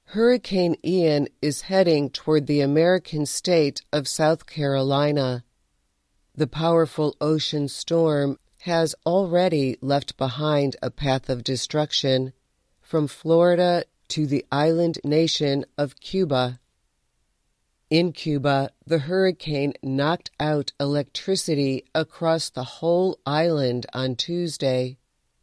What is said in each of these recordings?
Hurricane Ian is heading toward the American state of South Carolina. The powerful ocean storm has already left behind a path of destruction from Florida to the island nation of Cuba. In Cuba, the hurricane knocked out electricity across the whole island on Tuesday.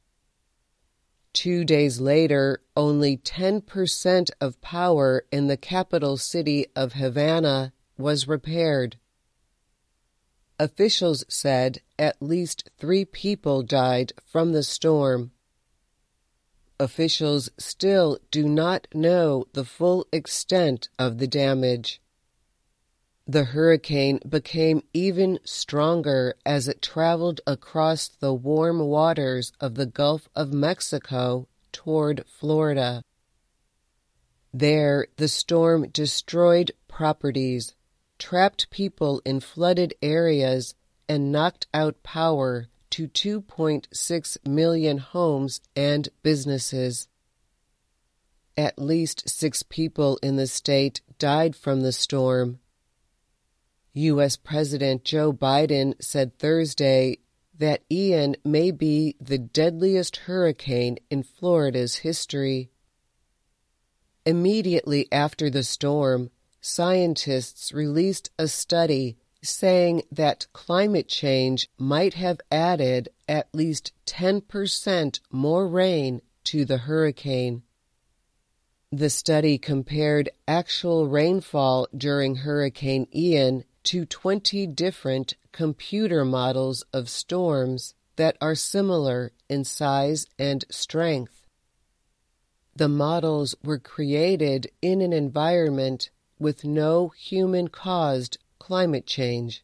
2 days later, only 10% of power in the capital city of Havana was repaired. Officials said at least 3 people died from the storm. Officials still do not know the full extent of the damage. The hurricane became even stronger as it traveled across the warm waters of the Gulf of Mexico toward Florida. There, the storm destroyed properties, trapped people in flooded areas, and knocked out power to 2.6 million homes and businesses. At least 6 people in the state died from the storm. U.S. President Joe Biden said Thursday that Ian may be the deadliest hurricane in Florida's history. Immediately after the storm, scientists released a study saying that climate change might have added at least 10% more rain to the hurricane. The study compared actual rainfall during Hurricane Ian to 20 different computer models of storms that are similar in size and strength. The models were created in an environment with no human-caused climate change.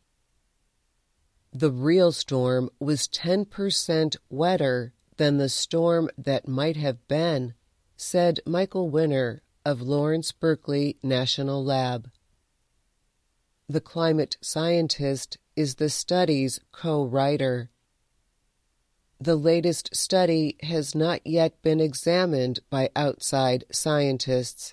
The real storm was 10% wetter than the storm that might have been, said Michael Winner of Lawrence Berkeley National Lab. The climate scientist is the study's co-writer. The latest study has not yet been examined by outside scientists.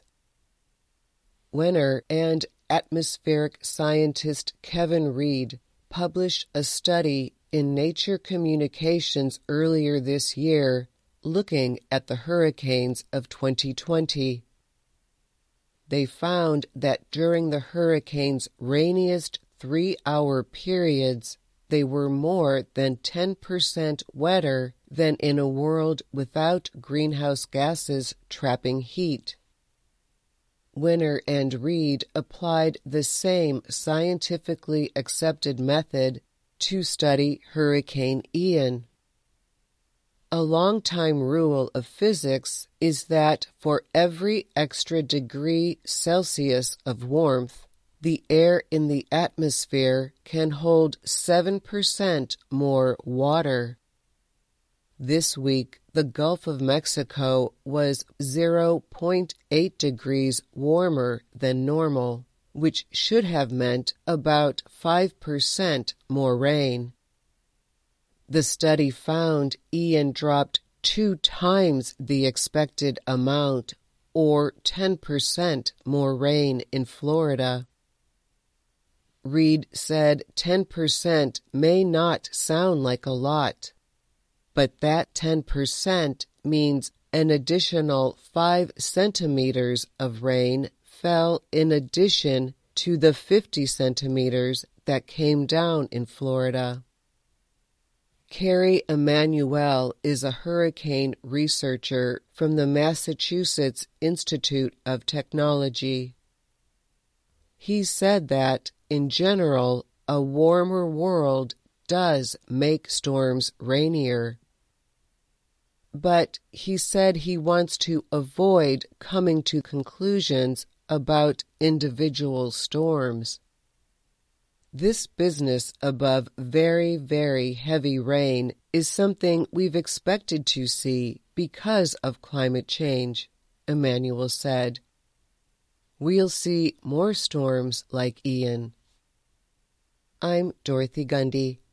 Winner and atmospheric scientist Kevin Reed published a study in Nature Communications earlier this year looking at the hurricanes of 2020. They found that during the hurricane's rainiest 3-hour periods, they were more than 10% wetter than in a world without greenhouse gases trapping heat. Winner and Reed applied the same scientifically accepted method to study Hurricane Ian. A long-time rule of physics is that for every extra degree Celsius of warmth, the air in the atmosphere can hold 7% more water. This week, the Gulf of Mexico was 0.8 degrees warmer than normal, which should have meant about 5% more rain. The study found Ian dropped 2 times the expected amount, or 10% more rain in Florida. Reed said 10% may not sound like a lot, but that 10% means an additional 5 centimeters of rain fell in addition to the 50 centimeters that came down in Florida. Carrie Emanuel is a hurricane researcher from the Massachusetts Institute of Technology. He said that, in general, a warmer world does make storms rainier. But he said he wants to avoid coming to conclusions about individual storms. This business above very, very heavy rain is something we've expected to see because of climate change, Emanuel said. We'll see more storms like Ian. I'm Dorothy Gundy.